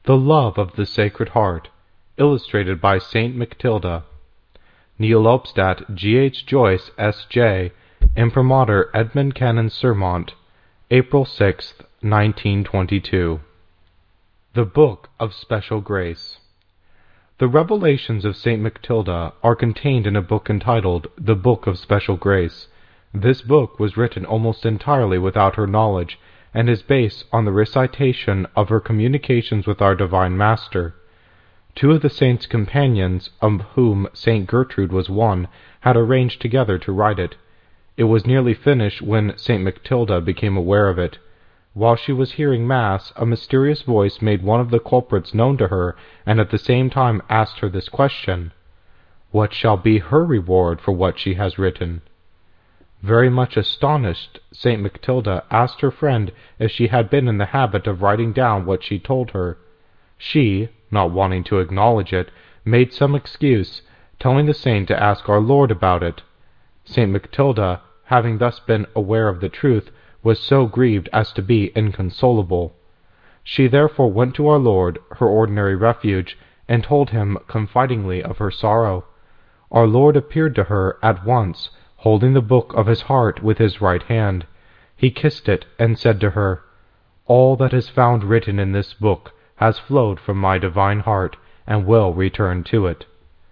The Love of the Sacred Heart, illustrated by Saint Matilda. Nihil obstat G.H. Joyce, S.J., Imprimatur Edmund Cannon Sermont, April 6, 1922. The Book of Special Grace. The revelations of Saint Matilda are contained in a book entitled The Book of Special Grace. This book was written almost entirely without her knowledge, and is based on the recitation of her communications with our Divine Master. Two of the saint's companions, of whom Saint Gertrude was one, had arranged together to write it. It was nearly finished when Saint Matilda became aware of it. While she was hearing Mass, a mysterious voice made one of the culprits known to her, and at the same time asked her this question: "What shall be her reward for what she has written?" Very much astonished, Saint Matilda asked her friend if she had been in the habit of writing down what she told her. She, not wanting to acknowledge it, made some excuse, telling the saint to ask our Lord about it. Saint Matilda, having thus been aware of the truth, was so grieved as to be inconsolable. She therefore went to our Lord, her ordinary refuge, and told him confidingly of her sorrow. Our Lord appeared to her at once, holding the book of his heart with his right hand. He kissed it and said to her, "All that is found written in this book has flowed from my divine heart, and will return to it."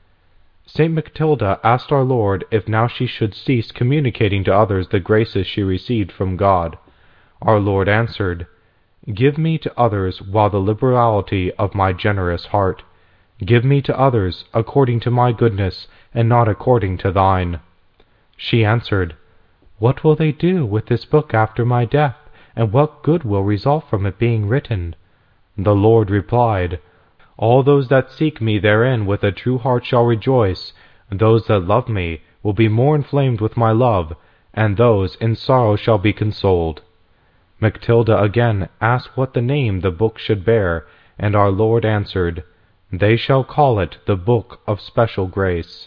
Saint Matilda asked our Lord if now she should cease communicating to others the graces she received from God. Our Lord answered, "Give me to others while the liberality of my generous heart. Give me to others according to my goodness, and not according to thine." She answered, "What will they do with this book after my death, and what good will result from it being written?" The Lord replied, "All those that seek me therein with a true heart shall rejoice. Those that love me will be more inflamed with my love, and those in sorrow shall be consoled." Matilda again asked what the name the book should bear, and our Lord answered, "They shall call it the Book of Special Grace."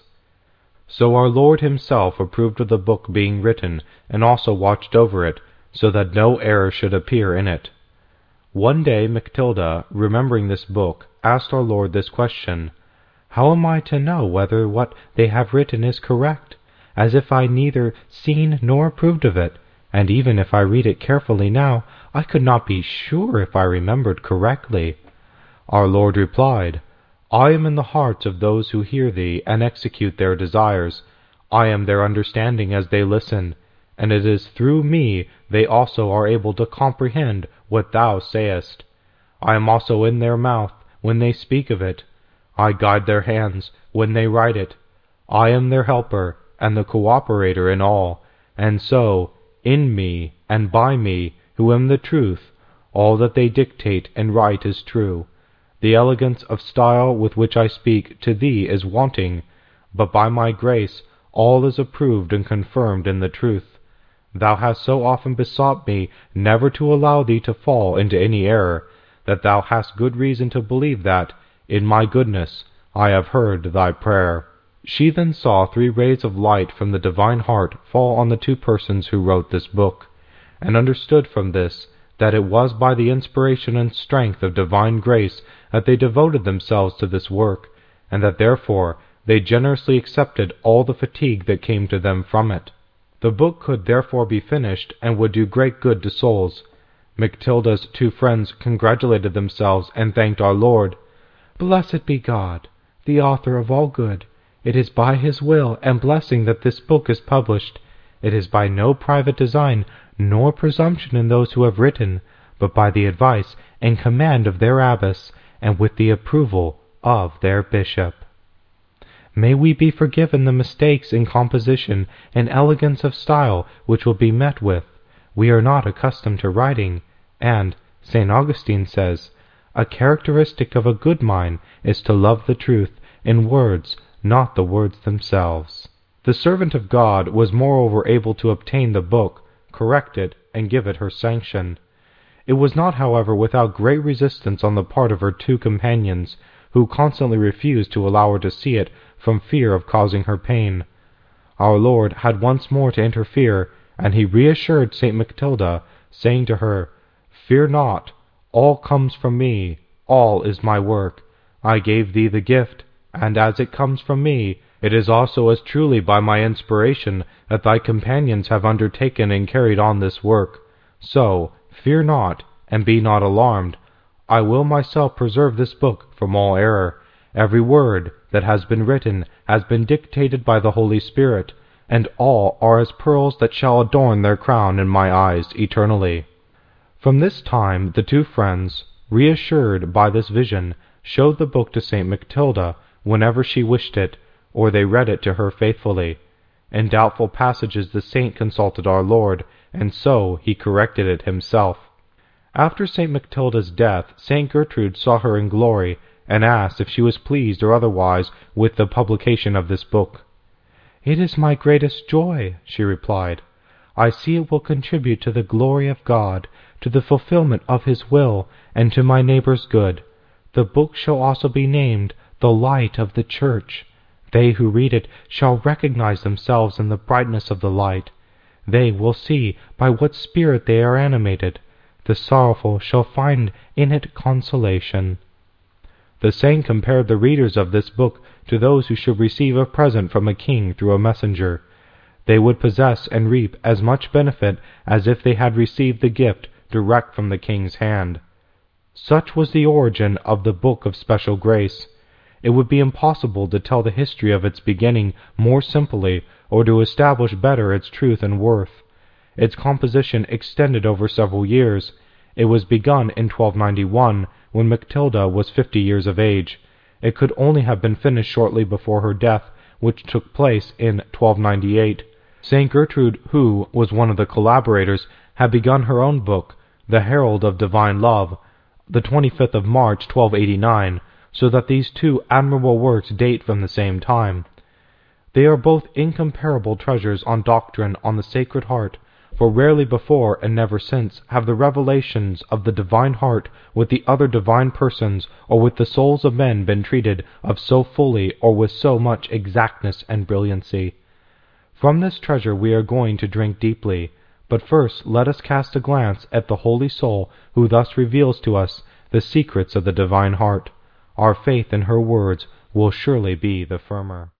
So our Lord himself approved of the book being written, and also watched over it, so that no error should appear in it. One day Matilda, remembering this book, asked our Lord this question: "How am I to know whether what they have written is correct, as if I neither seen nor approved of it? And even if I read it carefully now, I could not be sure if I remembered correctly." Our Lord replied, "I am in the hearts of those who hear thee and execute their desires. I am their understanding as they listen, and it is through me they also are able to comprehend what thou sayest. I am also in their mouth when they speak of it. I guide their hands when they write it. I am their helper and the cooperator in all, and so, in me and by me, who am the truth, all that they dictate and write is true. The elegance of style with which I speak to thee is wanting, but by my grace all is approved and confirmed in the truth. Thou hast so often besought me never to allow thee to fall into any error, that thou hast good reason to believe that, in my goodness, I have heard thy prayer." She then saw 3 rays of light from the divine heart fall on the 2 persons who wrote this book, and understood from this that it was by the inspiration and strength of divine grace that they devoted themselves to this work, and that therefore they generously accepted all the fatigue that came to them from it. The book could therefore be finished, and would do great good to souls. Matilda's 2 friends congratulated themselves and thanked our Lord. "Blessed be God, the author of all good. It is by his will and blessing that this book is published. It is by no private design nor presumption in those who have written, but by the advice and command of their abbess, and with the approval of their bishop. May we be forgiven the mistakes in composition and elegance of style which will be met with. We are not accustomed to writing, and, St. Augustine says, a characteristic of a good mind is to love the truth in words, not the words themselves." The servant of God was moreover able to obtain the book, correct it, and give it her sanction. It was not, however, without great resistance on the part of her 2 companions, who constantly refused to allow her to see it from fear of causing her pain. Our Lord had once more to interfere, and he reassured Saint Matilda, saying to her, "Fear not, all comes from me, all is my work. I gave thee the gift, and as it comes from me, it is also as truly by my inspiration that thy companions have undertaken and carried on this work. So, fear not, and be not alarmed. I will myself preserve this book from all error. Every word that has been written has been dictated by the Holy Spirit, and all are as pearls that shall adorn their crown in my eyes eternally." From this time the two friends, reassured by this vision, showed the book to St. Mactilda whenever she wished it, or they read it to her faithfully. In doubtful passages the saint consulted our Lord, and so he corrected it himself. After St. Mactilda's death, St. Gertrude saw her in glory, and asked if she was pleased or otherwise with the publication of this book. "It is my greatest joy," she replied. "I see it will contribute to the glory of God, to the fulfillment of His will, and to my neighbor's good. The book shall also be named the Light of the Church. They who read it shall recognize themselves in the brightness of the light. They will see by what spirit they are animated. The sorrowful shall find in it consolation." The saint compared the readers of this book to those who should receive a present from a king through a messenger. They would possess and reap as much benefit as if they had received the gift direct from the king's hand. Such was the origin of the Book of Special Grace. It would be impossible to tell the history of its beginning more simply, or to establish better its truth and worth. Its composition extended over several years. It was begun in 1291, when Mactilda was 50 years of age. It could only have been finished shortly before her death, which took place in 1298. St. Gertrude, who was one of the collaborators, had begun her own book, The Herald of Divine Love, the 25th of March, 1289, so that these two admirable works date from the same time. They are both incomparable treasures on doctrine on the Sacred Heart, for rarely before and never since have the revelations of the Divine Heart with the other divine persons or with the souls of men been treated of so fully or with so much exactness and brilliancy. From this treasure we are going to drink deeply, but first let us cast a glance at the Holy Soul who thus reveals to us the secrets of the Divine Heart. Our faith in her words will surely be the firmer.